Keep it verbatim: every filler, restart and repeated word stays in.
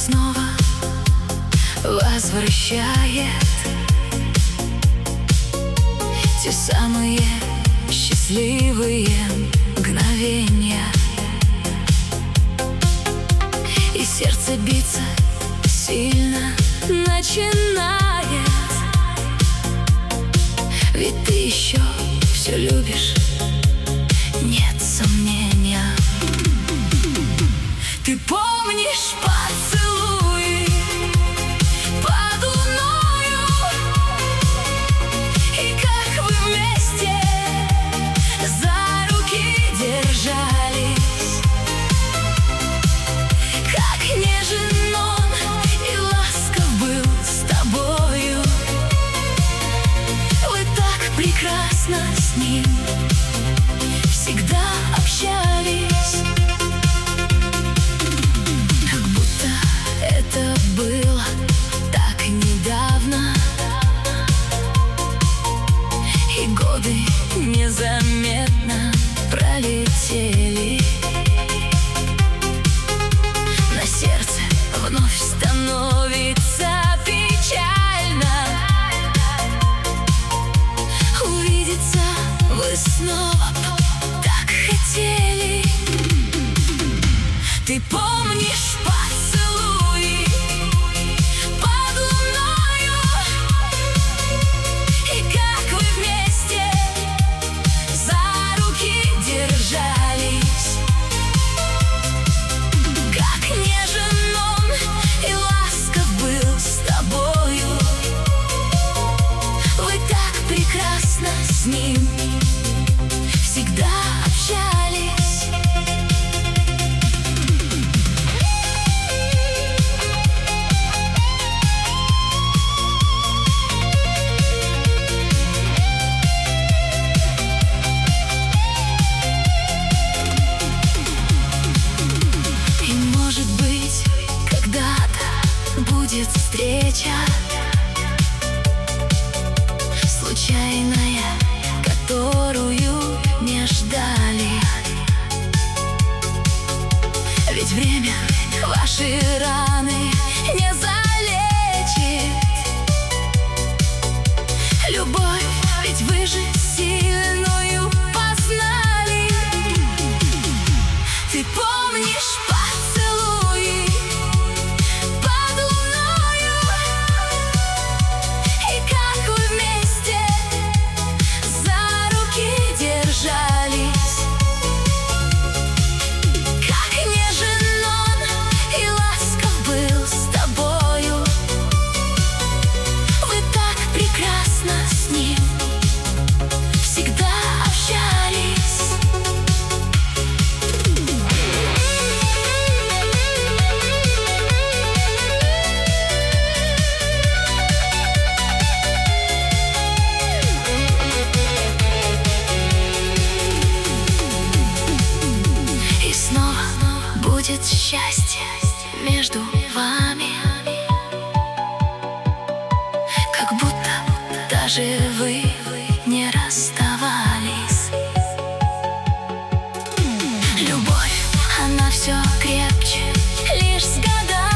снова возвращает те самые счастливые мгновения, и сердце биться сильно начинает. Ведь ты еще все любишь, нет сомнения. Ты помнишь поцелуи под луною, и как вы вместе за руки держались, как нежен он и ласков был с тобою. Вы так прекрасно с ним всегда общались. Было так недавно, и годы незаметно пролетели. На сердце вновь становится печально. Увидеться вы снова так хотели. Ты помнишь поцелуи под луною, и как вы вместе за руки держались, как нежен он и ласков был с тобою. Вы так прекрасно с ним всегда общались. Будет встреча случайная, которую не ждали. Ведь время ваши раны не залечит. Любовь, ведь вы же сильную познали. Ты помнишь поцелуи под луною, и как вы вместе за руки держались, как нежен он и ласков был с тобою. Вы так прекрасно с ним всегда общались. И снова будет счастье между вами, как будто даже вы не расставались. Любовь, она все крепче лишь с годами.